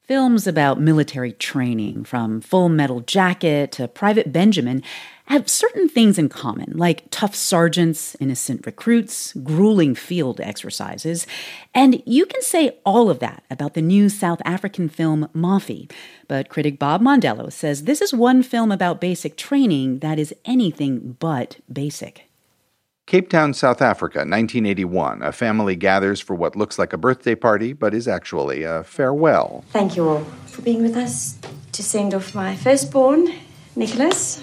Films about military training, from Full Metal Jacket to Private Benjamin, have certain things in common, like tough sergeants, innocent recruits, grueling field exercises. And you can say all of that about the new South African film Mafi. But critic Bob Mondello says this is one film about basic training that is anything but basic. Cape Town, South Africa, 1981. A family gathers for what looks like a birthday party, but is actually a farewell. Thank you all for being with us to send off my firstborn, Nicholas,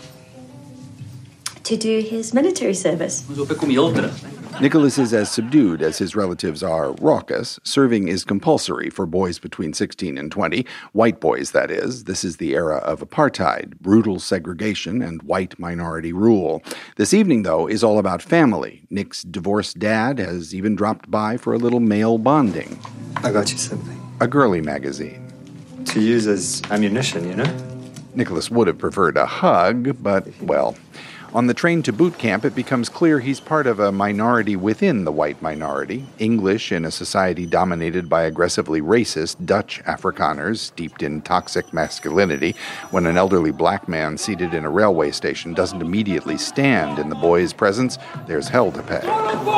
to do his military service. Nicholas is as subdued as his relatives are raucous. Serving is compulsory for boys between 16 and 20, white boys, that is. This is the era of apartheid, brutal segregation, and white minority rule. This evening, though, is all about family. Nick's divorced dad has even dropped by for a little male bonding. I got you something. A girly magazine. To use as ammunition, you know? Nicholas would have preferred a hug, but, well... On the train to boot camp, it becomes clear he's part of a minority within the white minority, English in a society dominated by aggressively racist Dutch Afrikaners steeped in toxic masculinity. When an elderly black man seated in a railway station doesn't immediately stand in the boys' presence, there's hell to pay.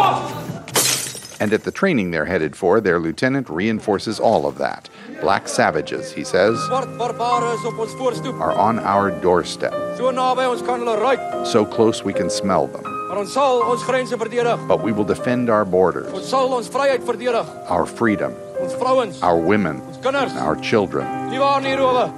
And at the training they're headed for, their lieutenant reinforces all of that. Black savages, he says, are on our doorstep. So close we can smell them. But we will defend our borders, our freedom, our women, our children.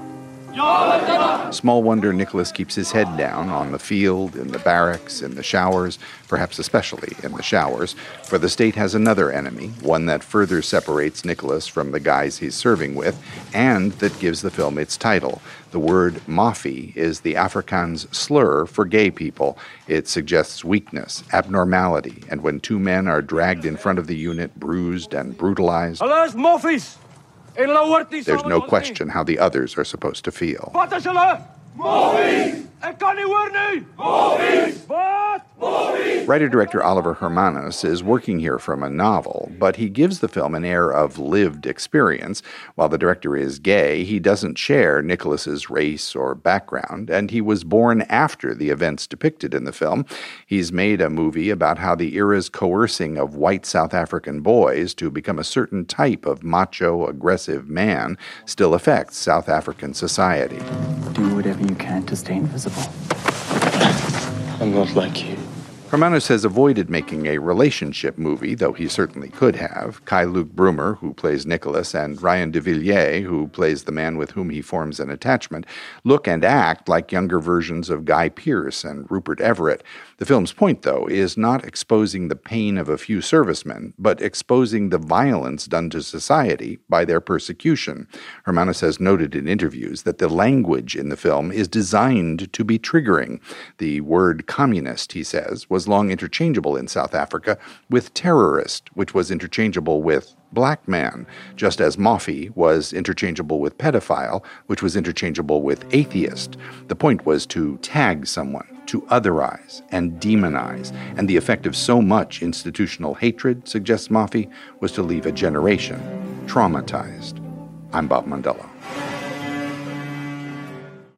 Small wonder Nicholas keeps his head down on the field, in the barracks, in the showers, perhaps especially in the showers, for the state has another enemy, one that further separates Nicholas from the guys he's serving with, and that gives the film its title. The word Mafi is the Afrikaans slur for gay people. It suggests weakness, abnormality, and when two men are dragged in front of the unit, bruised and brutalized, there's no question how the others are supposed to feel. Writer-director Oliver Hermanus is working here from a novel, but he gives the film an air of lived experience. While the director is gay, he doesn't share Nicholas's race or background, and he was born after the events depicted in the film. He's made a movie about how the era's coercing of white South African boys to become a certain type of macho, aggressive man still affects South African society. Do whatever you can to stay invisible. I'm not like you. Hermanus has avoided making a relationship movie, though he certainly could have. Kai-Luke Broomer, who plays Nicholas, and Ryan de Villiers, who plays the man with whom he forms an attachment, look and act like younger versions of Guy Pearce and Rupert Everett. The film's point, though, is not exposing the pain of a few servicemen, but exposing the violence done to society by their persecution. Hermanus has noted in interviews that the language in the film is designed to be triggering. The word communist, he says, was long interchangeable in South Africa with terrorist, which was interchangeable with black man, just as Mafi was interchangeable with pedophile, which was interchangeable with atheist. The point was to tag someone, to otherize and demonize, and the effect of so much institutional hatred, suggests Mafi, was to leave a generation traumatized. I'm Bob Mondello.